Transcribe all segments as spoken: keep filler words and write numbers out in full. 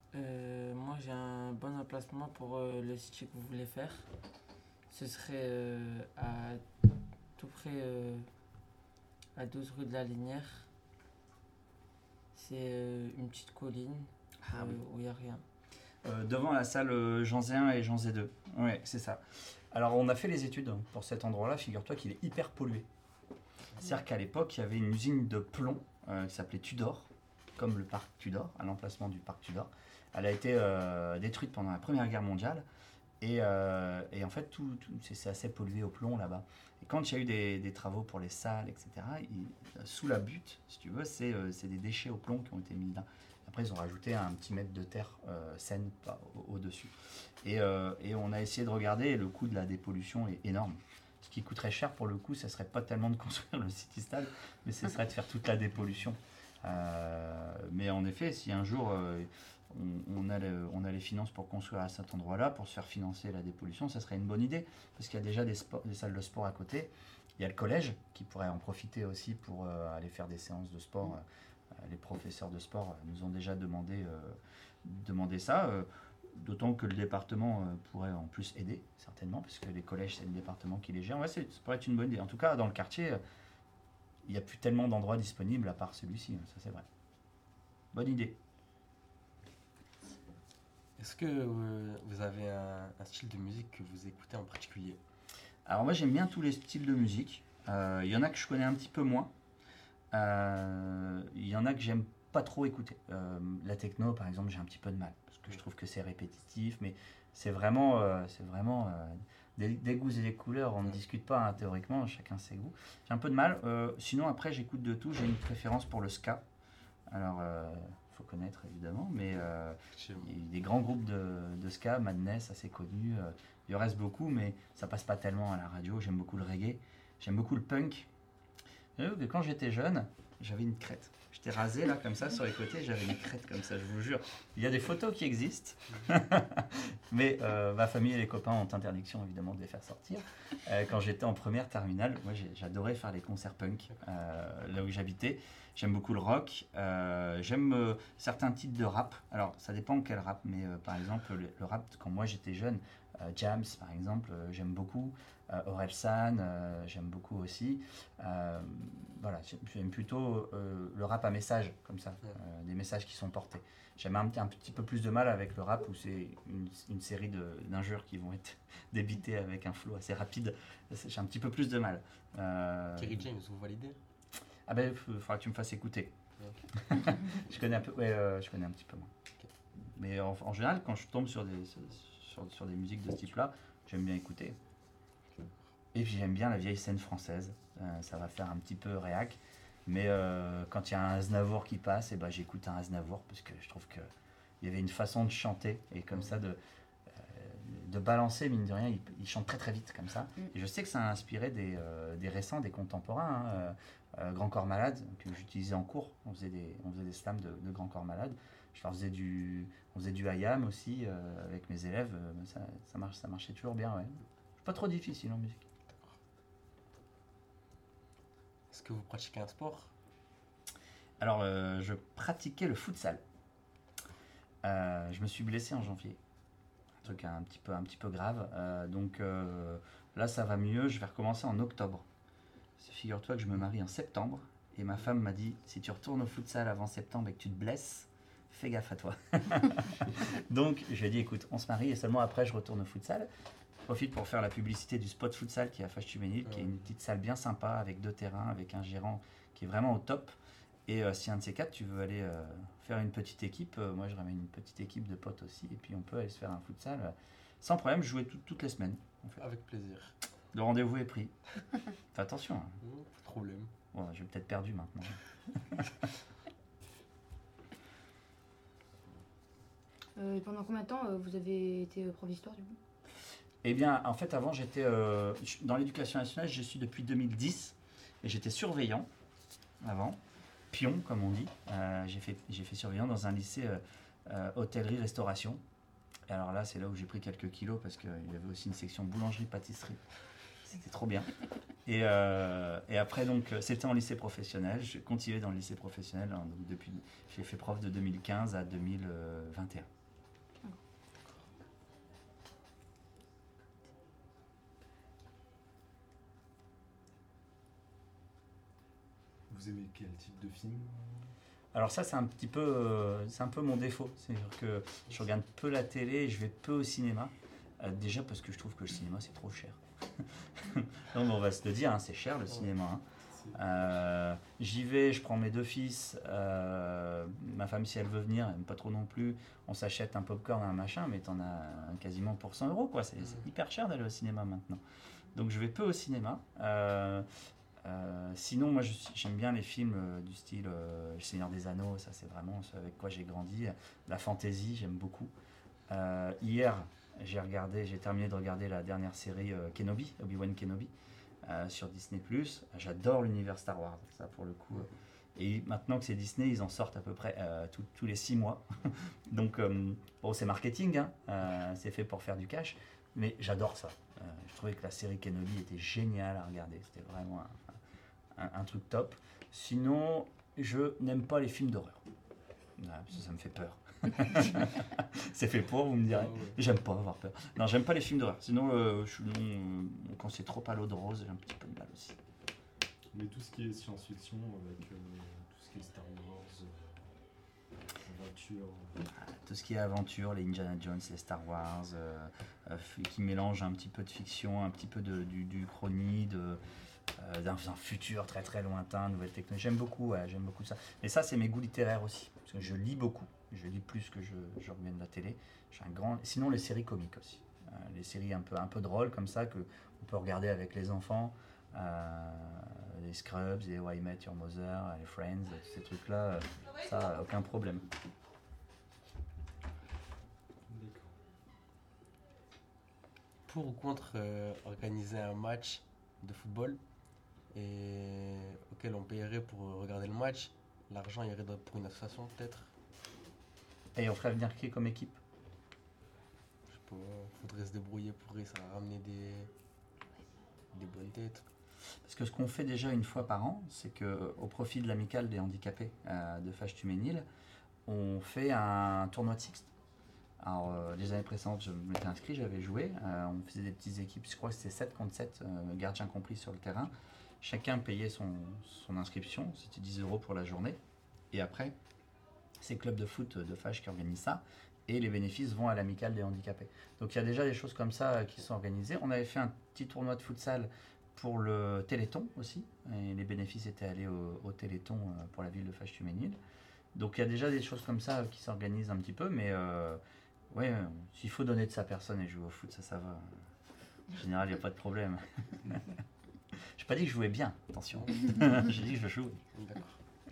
Euh, moi, j'ai un bon emplacement pour euh, le site que vous voulez faire. Ce serait euh, à tout près euh, à douze rue de la Linière. C'est euh, une petite colline Ah euh, oui. où il n'y a rien. Euh, devant la salle euh, Jean zé un et Jean zé deux. Ouais, c'est ça. Alors, on a fait les études pour cet endroit-là. Figure-toi qu'il est hyper pollué. C'est-à-dire qu'à l'époque, il y avait une usine de plomb euh, qui s'appelait Tudor, comme le parc Tudor, à l'emplacement du parc Tudor. Elle a été euh, détruite pendant la Première Guerre mondiale. Et, euh, et en fait, tout, tout- c'est, c'est assez pollué au plomb là-bas. Et quand il y a eu des, des travaux pour les salles, et cetera, il- sous la butte, si tu veux, c'est, euh, c'est des déchets au plomb qui ont été mis là. Après, ils ont rajouté un petit mètre de terre euh, saine pas- au- au-dessus. Et, euh, et on a essayé de regarder, et le coût de la dépollution est énorme. Ce qui coûterait cher pour le coup, ce serait pas tellement de construire le city stade, mais ce serait de faire toute la dépollution. Euh, mais en effet, si un jour euh, on, on a le- on a les finances pour construire à cet endroit-là, pour se faire financer la dépollution, ça serait une bonne idée, parce qu'il y a déjà des, sports- des salles de sport à côté. Il y a le collège qui pourrait en profiter aussi pour euh, aller faire des séances de sport. Euh, les professeurs de sport nous ont déjà demandé, euh, demandé ça. Euh, D'autant que le département euh, pourrait en plus aider, certainement, parce que les collèges, c'est le département qui les gère. Ouais, c'est- ça pourrait être une bonne idée. En tout cas, dans le quartier, euh, il n'y a plus tellement d'endroits disponibles à part celui-ci, hein, ça c'est vrai. Bonne idée. Est-ce que euh, vous avez un, un style de musique que vous écoutez en particulier? Alors moi, j'aime bien tous les styles de musique. Euh, Il y en a que je connais un petit peu moins. Euh, Il y en a que j'aime pas trop écouter. Euh, la techno, par exemple, j'ai un petit peu de mal parce que je trouve que c'est répétitif, mais c'est vraiment, euh, c'est vraiment euh, des, des goûts et des couleurs. On ne discute pas hein, théoriquement, chacun ses goûts. J'ai un peu de mal. Euh, sinon, après, j'écoute de tout. J'ai une préférence pour le ska. Alors, euh, faut connaître évidemment, mais euh, Effectivement. il y a des grands groupes de, de ska, Madness, assez connus. Euh, il en reste beaucoup, mais ça passe pas tellement à la radio. J'aime beaucoup le reggae. J'aime beaucoup le punk. J'avoue que quand j'étais jeune, j'avais une crête. J'étais rasé là comme ça sur les côtés, j'avais une crête comme ça, je vous jure. Il y a des photos qui existent, mais euh, ma famille et les copains ont interdiction évidemment de les faire sortir. Euh, quand j'étais en première terminale, moi j'ai- j'adorais faire les concerts punk euh, là où j'habitais. J'aime beaucoup le rock, euh, j'aime euh, certains types de rap. Alors ça dépend quel rap, mais euh, par exemple le, le rap quand moi j'étais jeune, euh, Jams par exemple, euh, j'aime beaucoup. Euh, Orelsan, euh, j'aime beaucoup aussi. Euh, voilà, j'aime- j'aime plutôt euh, le rap à message, comme ça, Ouais. euh, des messages qui sont portés. J'aime un, un petit peu plus de mal avec le rap où c'est une, une série de- d'injures qui vont être débitées avec un flow assez rapide. C'est- J'ai un petit peu plus de mal. Euh, Kerry James, vous validez? ah ben, il faudra que tu me fasses écouter. Ok. Je connais un peu, ouais, euh, je connais un petit peu moins. Ok. Mais en, en général, quand je tombe sur des, sur, sur- sur des musiques de ce type-là, j'aime bien écouter. Et puis j'aime bien la vieille scène française. Euh, ça va faire un petit peu réac. Mais euh, quand il y a un Aznavour qui passe, et ben, j'écoute un Aznavour parce que je trouve qu'il y avait une façon de chanter et comme ça de, de balancer, mine de rien, il, il chante très très vite comme ça. Mm. Et je sais que ça a inspiré des, euh, des récents, des contemporains. Hein, euh, euh, Grand Corps Malade, que j'utilisais en cours. On faisait des, on faisait des slams de, de Grand Corps Malade. Je leur faisais du, on faisait du I A M aussi euh, avec mes élèves. Euh, ça, ça, marche, ça marchait toujours bien. Ouais. C'est pas trop difficile en musique. Est-ce que vous pratiquez un sport? Alors, euh, je pratiquais le futsal. Euh, je me suis blessé en janvier. Un truc un petit peu, un petit peu grave. Euh, donc euh, là, ça va mieux. Je vais recommencer en octobre. Figure-toi que je me marie en septembre. Et ma femme m'a dit, si tu retournes au futsal avant septembre et que tu te blesses, fais gaffe à toi. Donc, je lui ai dit, écoute, on se marie et seulement après, je retourne au futsal. Je profite pour faire la publicité du spot futsal qui est à Fâche-Tuménil, qui est une petite salle bien sympa avec deux terrains, avec un gérant qui est vraiment au top. Et euh, si un de ces quatre, tu veux aller euh, faire une petite équipe, euh, moi je ramène une petite équipe de potes aussi, et puis on peut aller se faire un futsal euh, sans problème, jouer tout- toutes les semaines. En fait. Avec plaisir. Le rendez-vous est pris. Fais attention. Hein. Oh, pas de problème. Bon, j'ai peut-être perdu maintenant. Euh, et pendant combien de temps euh, vous avez été euh, prof d'histoire du coup? Eh bien, en fait, avant, j'étais euh, je- dans l'éducation nationale, je suis depuis deux mille dix, et j'étais surveillant avant, pion, comme on dit. Euh, j'ai fait, j'ai fait surveillant dans un lycée euh, euh, hôtellerie-restauration. Et alors là, c'est là où j'ai pris quelques kilos, parce qu'il y avait aussi une section boulangerie-pâtisserie. C'était trop bien. Et, euh, et après, donc, c'était en lycée professionnel. Je continuais dans le lycée professionnel. Hein, donc depuis, j'ai fait prof de deux mille quinze à deux mille vingt et un. vous aimez quel type de film? Alors ça, c'est un petit peu, euh, c'est un peu mon défaut. C'est-à-dire que je regarde peu la télé et je vais peu au cinéma. Euh, déjà parce que je trouve que le cinéma, c'est trop cher. Non, mais on va se le dire, hein, c'est cher le cinéma. Hein. C'est- Euh, j'y vais, je prends mes deux fils, euh, ma femme si elle veut venir, elle n'aime pas trop non plus, on s'achète un popcorn, un machin, mais t'en as quasiment pour cent euros, quoi. C'est, c'est hyper cher d'aller au cinéma maintenant. Donc je vais peu au cinéma. Euh, euh, sinon, moi je suis- j'aime bien les films euh, du style euh, Le Seigneur des Anneaux, ça c'est vraiment ce avec quoi j'ai grandi. La fantasy, j'aime beaucoup. Euh, hier, j'ai regardé, j'ai terminé de regarder la dernière série euh, Kenobi, Obi-Wan Kenobi, euh, sur Disney+. J'adore l'univers Star Wars, ça pour le coup. Et maintenant que c'est Disney, ils en sortent à peu près euh, tout- tous les six mois. Donc, euh, bon, c'est marketing, hein, euh, c'est fait pour faire du cash, mais j'adore ça. Euh, je trouvais que la série Kenobi était géniale à regarder, c'était vraiment un, un- un truc top. Sinon, je n'aime pas les films d'horreur. Ouais, parce que ça me fait peur. C'est fait pour, vous me direz. Ah ouais. J'aime pas avoir peur. Non, j'aime pas les films d'horreur. Sinon, euh, je suis non, euh, quand c'est trop à l'eau de rose, j'ai un petit peu de mal aussi. Mais tout ce qui est science-fiction, avec euh, tout ce qui est Star Wars, euh, aventure. Tout ce qui est aventure, les Indiana Jones, les Star Wars, euh, euh, f- qui mélangent un petit peu de fiction, un petit peu de, du, du chrony, de, euh, d'un, d'un futur très très lointain, nouvelle technologie. J'aime beaucoup, ouais, j'aime beaucoup ça. Et ça, c'est mes goûts littéraires aussi, parce que je lis beaucoup. Je lis plus que je, je reviens de la télé. J'ai un grand. Sinon, les séries comiques aussi. Euh, les séries un peu, un peu drôles comme ça que on peut regarder avec les enfants. Euh, les Scrubs, les How I Met Your Mother, les Friends, tous ces trucs-là, euh, ça, aucun problème. D'accord. Pour ou contre euh, organiser un match de football et auquel on paierait pour regarder le match, l'argent irait dans- pour une association peut-être. Et on ferait venir qui comme équipe? Je sais pas, faudrait se débrouiller pour réussir à ramener des, des bonnes têtes. Parce que ce qu'on fait déjà une fois par an, c'est que au profit de l'amicale des handicapés euh, de Fâche-Tuménil, on fait un tournoi de Sixte. Alors, euh, les années précédentes, je m'étais inscrit, j'avais joué. Euh, on faisait des petites équipes, je crois que c'était sept contre sept, euh, gardiens compris sur le terrain. Chacun payait son, son inscription, c'était dix euros pour la journée. Et après, c'est le club de foot de Fâche qui organise ça. Et les bénéfices vont à l'amicale des handicapés. Donc il y a déjà des choses comme ça euh, qui sont organisées. On avait fait un petit tournoi de futsal pour le Téléthon aussi. Et les bénéfices étaient allés au, au Téléthon euh, pour la ville de Fâche-Tuménil. Donc il y a déjà des choses comme ça euh, qui s'organisent un petit peu. Mais euh, ouais, euh, s'il faut donner de sa personne et jouer au foot, ça, ça va. En général, il n'y a pas de problème. Je n'ai pas dit que je jouais bien, attention. J'ai dit que je jouais. D'accord.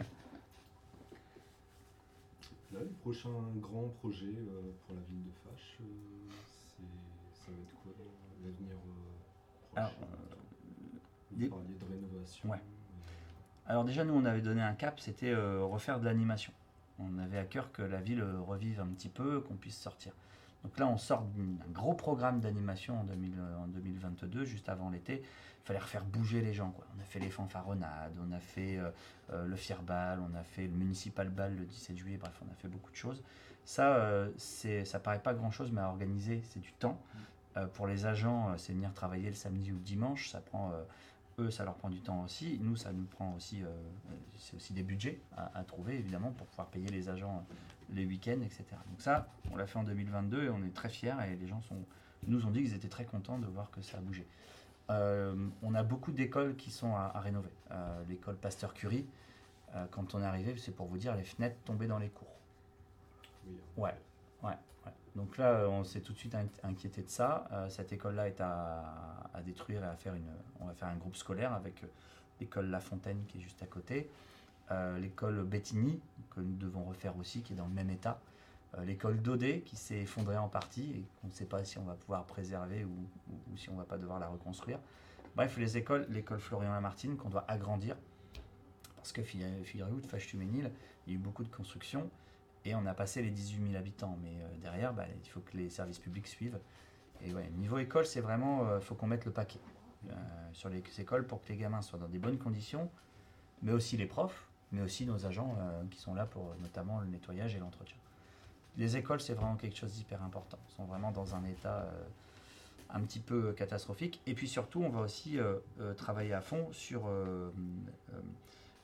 Là, le prochain grand projet euh, pour la ville de Fâche, euh, c'est, ça va être quoi dans l'avenir euh, prochain? Alors, Vous des- parliez de rénovation. Ouais. euh, Alors déjà, nous, on avait donné un cap, c'était euh, refaire de l'animation. On avait à cœur que la ville euh, revive un petit peu, qu'on puisse sortir. Donc là, on sort d'un gros programme d'animation en, deux mille, euh, en deux mille vingt-deux, juste avant l'été. Il fallait refaire bouger les gens, quoi. On a fait les fanfaronnades, on a fait euh, euh, le Fierbal, on a fait le Municipal Ball le dix-sept juillet, bref, on a fait beaucoup de choses. Ça, euh, c'est, ça paraît pas grand-chose, mais à organiser, c'est du temps. Euh, pour les agents, euh, c'est venir travailler le samedi ou le dimanche, ça prend... euh, eux, ça leur prend du temps aussi. Nous, ça nous prend aussi, euh, c'est aussi des budgets à, à trouver, évidemment, pour pouvoir payer les agents euh, les week-ends, et cetera. Donc ça, on l'a fait en deux mille vingt-deux et on est très fiers et les gens sont, nous ont dit qu'ils étaient très contents de voir que ça a bougé. Euh, on a beaucoup d'écoles qui sont à, à rénover. Euh, l'école Pasteur-Curie, euh, quand on est arrivé, c'est pour vous dire, les fenêtres tombaient dans les cours. oui, Ouais, ouais, ouais. Donc là, euh, on s'est tout de suite in- inquiété de ça. Euh, cette école-là est à, à détruire et à faire une. On va faire un groupe scolaire avec euh, l'école La Fontaine qui est juste à côté, euh, l'école Bettigny que nous devons refaire aussi, qui est dans le même état, euh, l'école Daudet qui s'est effondrée en partie et qu'on ne sait pas si on va pouvoir préserver ou, ou- ou si on va pas devoir la reconstruire. Bref, les écoles, l'école Florian-Lamartine qu'on doit agrandir parce que figurez- figurez-vous, de Fâche-Tuménil, il y a eu beaucoup de construction. Et on a passé les dix-huit mille habitants. Mais euh, derrière, bah, il faut que les services publics suivent. Et ouais, niveau école, c'est vraiment, il faut qu'on mette le paquet euh, sur les écoles pour que les gamins soient dans des bonnes conditions, mais aussi les profs, mais aussi nos agents euh, qui sont là pour euh, notamment le nettoyage et l'entretien. Les écoles, c'est vraiment quelque chose d'hyper important. Elles sont vraiment dans un état euh, un petit peu catastrophique. Et puis surtout, on va aussi euh, euh, travailler à fond sur euh, euh,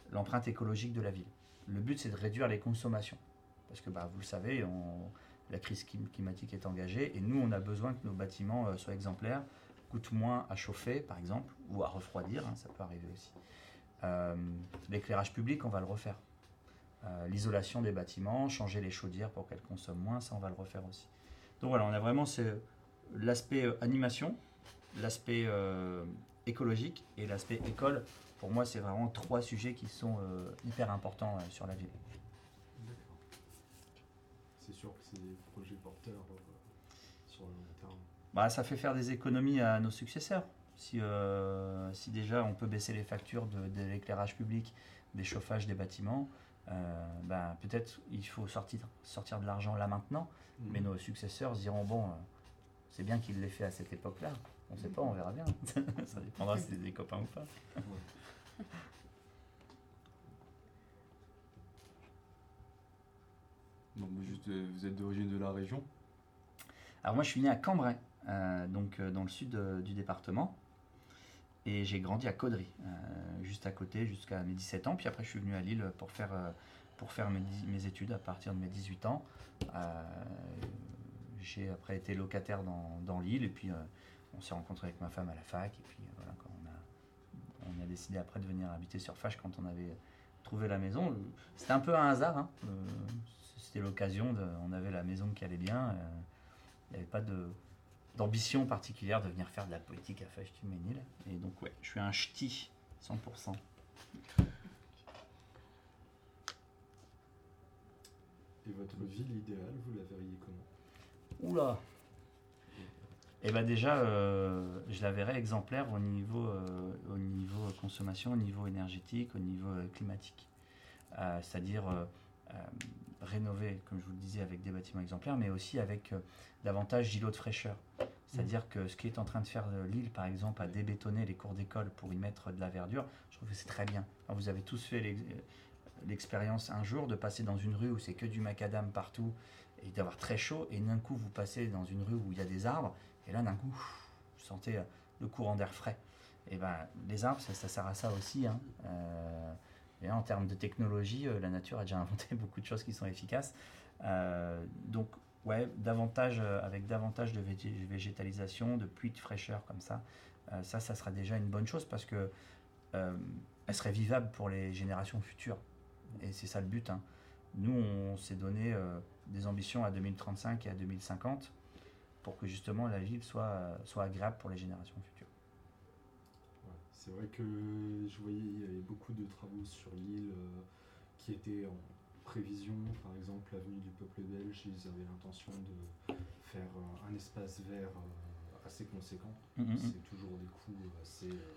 l'empreinte écologique de la ville. Le but, c'est de réduire les consommations. Parce que bah, vous le savez, on- la crise clim- climatique est engagée et nous, on a besoin que nos bâtiments euh, soient exemplaires, coûtent moins à chauffer, par exemple, ou à refroidir, hein, ça peut arriver aussi. Euh, L'éclairage public, on va le refaire. Euh, L'isolation des bâtiments, changer les chaudières pour qu'elles consomment moins, ça, on va le refaire aussi. Donc voilà, on a vraiment ce- l'aspect euh, animation, l'aspect euh, écologique et l'aspect école. Pour moi, c'est vraiment trois sujets qui sont euh, hyper importants euh, sur la ville. D'accord. C'est sûr que c'est des projets porteurs euh, sur le long terme. Bah, ça fait faire des économies à nos successeurs. Si, euh, si déjà on peut baisser les factures de, de l'éclairage public, des chauffages des bâtiments, euh, bah, peut-être il faut sortir, sortir de l'argent là maintenant, mais nos successeurs se diront bon, euh, c'est bien qu'il l'ait fait à cette époque-là. On ne sait pas, on verra bien. Ça dépendra si c'est des copains ou pas. Ouais. Non, mais juste, euh, vous êtes d'origine de la région? Alors moi je suis né à Cambrai, euh, donc euh, dans le sud euh, du département, et j'ai grandi à Caudry, euh, juste à côté jusqu'à mes dix-sept ans, puis après je suis venu à Lille pour faire, euh, pour faire mes, dix- mes études à partir de mes dix-huit ans. Euh, j'ai après été locataire dans, dans Lille, et puis euh, on s'est rencontré avec ma femme à la fac, et puis euh, voilà, quand on a, on a décidé après de venir habiter sur Fache quand on avait trouvé la maison. C'était un peu un hasard, hein. Euh, c'était l'occasion, de, on avait la maison qui allait bien. euh, Il n'y avait pas de, d'ambition particulière de venir faire de la politique à Fâche-Tuménil. Et donc, ouais, je suis un ch'ti, cent pour cent. Et votre ville idéale, vous la verriez comment? Oula. Et bien déjà, euh, je la verrais exemplaire au niveau, euh, au niveau consommation, au niveau énergétique, au niveau euh, climatique. Euh, c'est-à-dire euh, euh, rénover, comme je vous le disais, avec des bâtiments exemplaires, mais aussi avec euh, davantage d'îlots de fraîcheur. C'est-à-dire que ce qui est en train de faire de Lille, par exemple, à débétonner les cours d'école pour y mettre de la verdure, je trouve que c'est très bien. Alors, vous avez tous fait l'ex- l'expérience un jour de passer dans une rue où c'est que du macadam partout et d'avoir très chaud, et d'un coup vous passez dans une rue où il y a des arbres, et là d'un coup vous sentez euh, le courant d'air frais. Et ben les arbres, ça, ça sert à ça aussi, hein. Euh, et là, en termes de technologie, euh, la nature a déjà inventé beaucoup de choses qui sont efficaces. Euh, donc ouais, davantage, euh, avec davantage de végé- végétalisation, de pluie de fraîcheur comme ça, euh, ça, ça sera déjà une bonne chose parce que euh, elle serait vivable pour les générations futures. Et c'est ça le but, hein. Nous, on s'est donné euh, des ambitions à deux mille trente-cinq et à deux mille cinquante pour que justement la ville soit, euh, soit agréable pour les générations futures. Ouais, c'est vrai que je voyais il y avait beaucoup de travaux sur l'île euh, qui étaient en prévision. Par exemple, l'avenue du Peuple belge, ils avaient l'intention de faire euh, un espace vert euh, assez conséquent. Mhm. C'est toujours des coûts assez euh,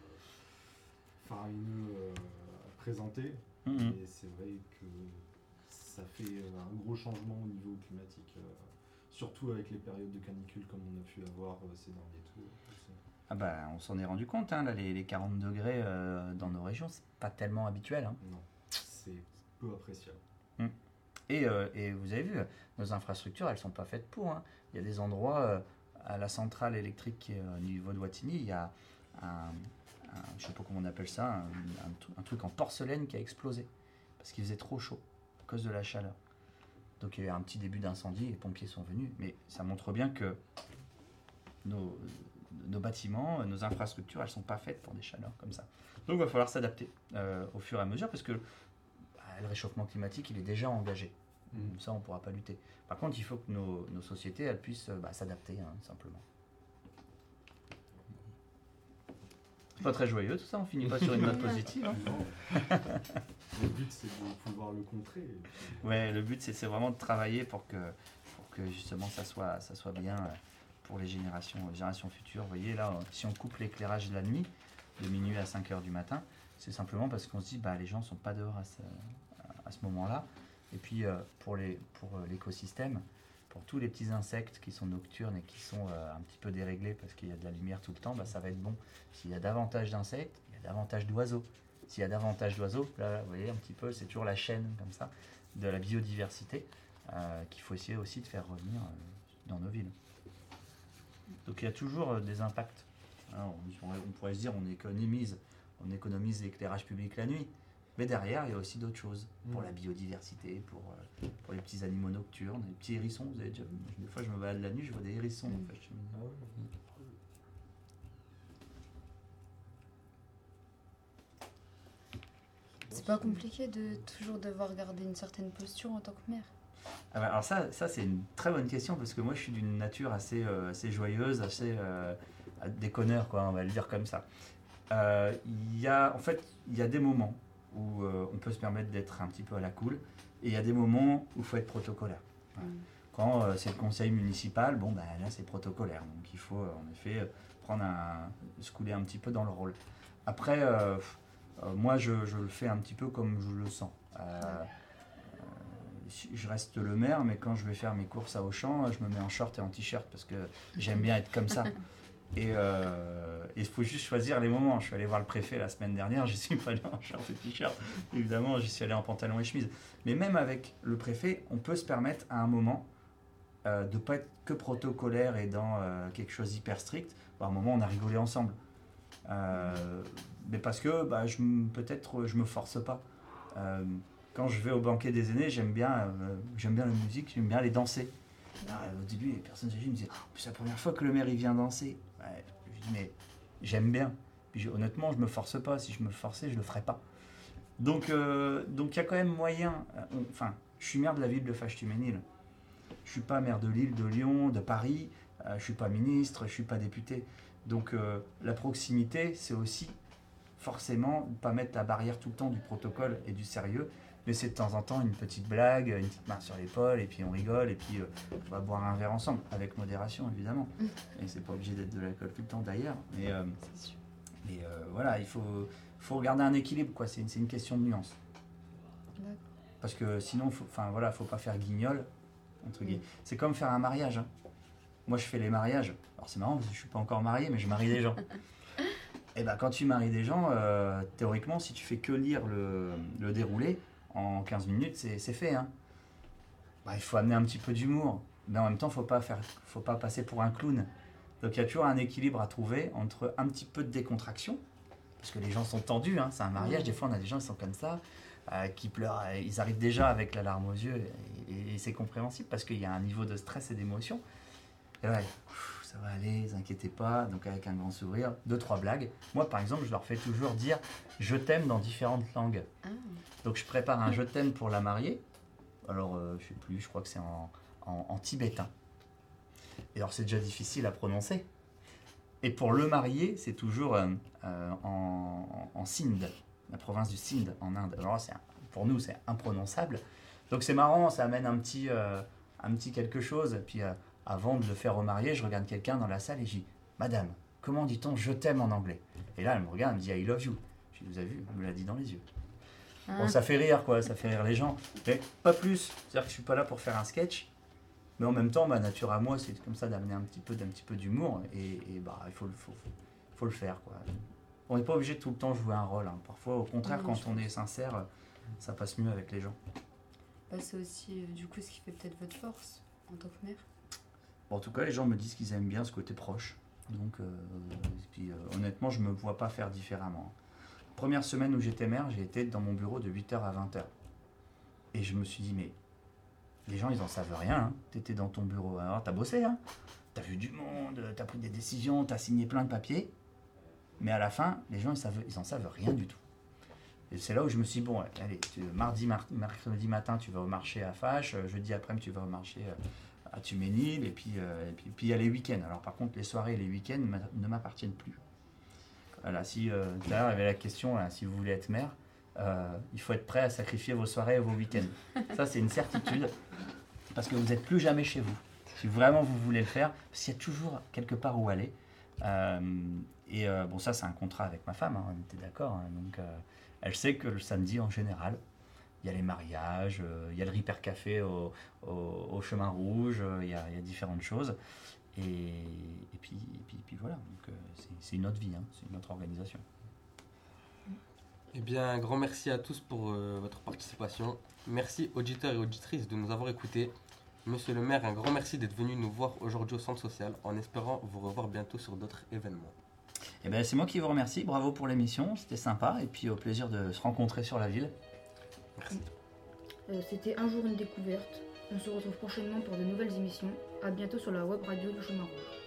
faramineux euh, à présenter. Mhm. Et c'est vrai que ça fait euh, un gros changement au niveau climatique. euh, Surtout avec les périodes de canicule comme on a pu avoir euh, ces derniers tours. aussi. Ah bah, on s'en est rendu compte, hein, là, les, les quarante degrés euh, dans nos régions, c'est pas tellement habituel, hein. Non, c'est peu appréciable. Et, euh, et vous avez vu, nos infrastructures, elles sont pas faites pour, hein. Il y a des endroits, euh, à la centrale électrique qui est au niveau de Wattignies, il y a un, un- je sais pas comment on appelle ça, un, un tru- un truc en porcelaine qui a explosé parce qu'il faisait trop chaud à cause de la chaleur. Donc il y a eu un petit début d'incendie, les pompiers sont venus, mais ça montre bien que nos, nos bâtiments, nos infrastructures, elles sont pas faites pour des chaleurs comme ça. Donc il va falloir s'adapter euh, au fur et à mesure parce que bah, le réchauffement climatique, il est déjà engagé. Mm. Ça, on ne pourra pas lutter. Par contre, il faut que nos, nos sociétés, elles puissent euh, bah, s'adapter, hein, simplement. C'est pas très joyeux tout ça, on finit pas sur une note positive, hein. Le but, c'est de pouvoir le contrer. et puis, Ouais, le but c'est c'est vraiment de travailler pour que, pour que justement ça soit, ça soit bien euh, pour les générations, les générations futures. Vous voyez là, euh, si on coupe l'éclairage de la nuit, de minuit à cinq heures du matin, c'est simplement parce qu'on se dit bah les gens sont pas dehors à ce, à ce moment-là. Et puis euh, pour les, pour euh, l'écosystème, pour tous les petits insectes qui sont nocturnes et qui sont euh, un petit peu déréglés parce qu'il y a de la lumière tout le temps, bah, ça va être bon. S'il y a davantage d'insectes, il y a davantage d'oiseaux. S'il y a davantage d'oiseaux, là, vous voyez un petit peu, c'est toujours la chaîne comme ça de la biodiversité euh, qu'il faut essayer aussi de faire revenir euh, dans nos villes. Donc il y a toujours euh, des impacts. Alors, on, on pourrait se dire on économise, on économise l'éclairage public la nuit, Mais derrière, il y a aussi d'autres choses. Pour Mm. la biodiversité, pour, euh, pour les petits animaux nocturnes, les petits hérissons. Vous avez déjà vu? Des fois, je me balade la nuit, je vois des hérissons. Mm. En fait, je me dis, Ah ouais. C'est pas compliqué de toujours devoir garder une certaine posture en tant que mère. Ah bah, alors ça, ça c'est une très bonne question parce que moi je suis d'une nature assez, euh, assez joyeuse, assez euh, déconneur quoi, on va le dire comme ça. Euh, Il y a, en fait, il y a des moments où euh, on peut se permettre d'être un petit peu à la cool et il y a des moments où il faut être protocolaire. Voilà. Mm. Quand euh, c'est le conseil municipal, bon ben là c'est protocolaire, donc il faut euh, en effet euh, prendre un, se couler un petit peu dans le rôle. Après, euh, euh, moi je, je le fais un petit peu comme je le sens. Euh, je reste le maire, mais quand je vais faire mes courses à Auchan, je me mets en short et en t-shirt parce que j'aime bien être comme ça. Et euh, il faut juste choisir les moments. Je suis allé voir le préfet la semaine dernière, j'y suis pas allé en short et t-shirt. Évidemment, j'y suis allé en pantalon et chemise. Mais même avec le préfet, on peut se permettre à un moment euh, de ne pas être que protocolaire et dans euh, quelque chose d'hyper strict. À un moment, on a rigolé ensemble. Euh, mais parce que bah, je, m- peut-être je me force pas. Euh, quand je vais au banquet des aînés, j'aime bien, euh, j'aime bien la musique, j'aime bien aller danser. Alors, au début, les personnes âgées me disaient oh, c'est la première fois que le maire il vient danser. Ouais, je dis mais j'aime bien. Puis je- honnêtement, je me force pas. Si je me forçais, je le ferais pas. Donc, euh, donc il y a quand même moyen. euh, on- Enfin, je suis maire de la ville de Fâche-Tuménil. Je suis pas maire de Lille, de Lyon, de Paris. Euh, je suis pas ministre, je suis pas député. Donc euh, la proximité, c'est aussi forcément ne pas mettre la barrière tout le temps du protocole et du sérieux, mais c'est de temps en temps une petite blague, une petite main sur l'épaule, et puis on rigole, et puis euh, on va boire un verre ensemble, avec modération évidemment. Et c'est pas obligé d'être de l'alcool tout le temps d'ailleurs, mais, euh, C'est sûr. mais euh, voilà, il faut, faut regarder un équilibre, quoi. C'est une, c'est une question de nuance. D'accord. Parce que sinon, faut, enfin voilà, faut pas faire guignol, entre guillemets. C'est comme faire un mariage. Hein. Moi, je fais les mariages. Alors c'est marrant parce que je suis pas encore marié, mais je marie des gens. Et ben quand tu maries des gens, euh, théoriquement, si tu fais que lire le, le déroulé, en quinze minutes, c'est c'est fait. Hein. Bah, il faut amener un petit peu d'humour, mais en même temps, faut pas faire, faut pas passer pour un clown. Donc il y a toujours un équilibre à trouver entre un petit peu de décontraction, parce que les gens sont tendus. Hein. C'est un mariage. Des fois, on a des gens qui sont comme ça, euh, qui pleurent. euh, Ils arrivent déjà avec la larme aux yeux, et, et- et c'est compréhensible parce qu'il y a un niveau de stress et d'émotion. Et ouais, pff, ça va aller, ne vous inquiétez pas. Donc avec un grand sourire, deux trois blagues. Moi, par exemple, je leur fais toujours dire je t'aime dans différentes langues. Ah. Donc je prépare un je t'aime pour la mariée. Alors euh, je sais plus, je crois que c'est en, en, en tibétain. Et alors c'est déjà difficile à prononcer. Et pour le marié, c'est toujours euh, euh, en, en, en Sindh, la province du Sindh en Inde. Alors là, c'est un- pour nous, c'est imprononçable. Donc c'est marrant, ça amène un petit, euh, un petit quelque chose. Puis euh, avant de le faire au marié, je regarde quelqu'un dans la salle et je dis Madame, comment dit-on je t'aime en anglais? Et là, elle me regarde, elle me dit I love you. Je dis Vous avez vu, elle me l'a dit dans les yeux. Bon, Ah. ça fait rire, quoi, ça fait rire les gens. Mais pas plus. C'est-à-dire que je suis pas là pour faire un sketch. Mais en même temps, ma nature à moi, c'est comme ça d'amener un petit peu, d'un petit peu d'humour. Et, et bah, il faut, le- faut, faut le faire, quoi. On n'est pas obligé de tout le temps jouer un rôle. Hein. Parfois, au contraire, Non, quand je on est sincère, ça passe mieux avec les gens. Bah, c'est aussi euh, du coup ce qui fait peut-être votre force en tant que mère. Bon, en tout cas, les gens me disent qu'ils aiment bien ce côté proche. Donc, euh, et puis, euh, honnêtement, je ne me vois pas faire différemment. Première semaine où j'étais maire, j'ai été dans mon bureau de huit heures à vingt heures. Et je me suis dit, mais les gens, ils en savent rien. Hein. Tu étais dans ton bureau. Alors, tu as bossé. Hein. Tu as vu du monde, tu as pris des décisions, tu as signé plein de papiers. Mais à la fin, les gens, ils savent, ils en savent rien du tout. Et c'est là où je me suis dit, bon, allez, tu- mardi, mar- mercredi matin, tu vas au marché à Fâche. euh, Jeudi après-midi, tu vas au marché euh, à Tuménil. Et puis, euh, et puis, puis il y a les week-ends. Alors, par contre, les soirées et les week-ends m'a- ne m'appartiennent plus. Voilà, si euh, tout à l'heure, il y avait la question, là, si vous voulez être maire, euh, il faut être prêt à sacrifier vos soirées et vos week-ends. Ça, c'est une certitude. Parce que vous n'êtes plus jamais chez vous. Si vraiment vous voulez le faire, parce qu'il y a toujours quelque part où aller. Euh, et euh, bon, ça, c'est un contrat avec ma femme, hein, on était d'accord. Hein, donc, euh, elle sait que le samedi, en général, il y a les mariages, euh, il y a le Ripper Café au, au, au Chemin Rouge, euh, il y, a, il y a différentes choses. Et, et, puis, et puis, puis voilà, donc, euh, c'est, c'est une autre vie, hein, c'est une autre organisation. Eh bien, un grand merci à tous pour euh, votre participation. Merci auditeurs et auditrices de nous avoir écoutés. Monsieur le maire, un grand merci d'être venu nous voir aujourd'hui au centre social, en espérant vous revoir bientôt sur d'autres événements. Et ben, c'est moi qui vous remercie. Bravo pour l'émission. C'était sympa. Et puis au plaisir de se rencontrer sur la ville. Merci. Euh, C'était Un jour une découverte. On se retrouve prochainement pour de nouvelles émissions. À bientôt sur la web radio du Chemin Rouge.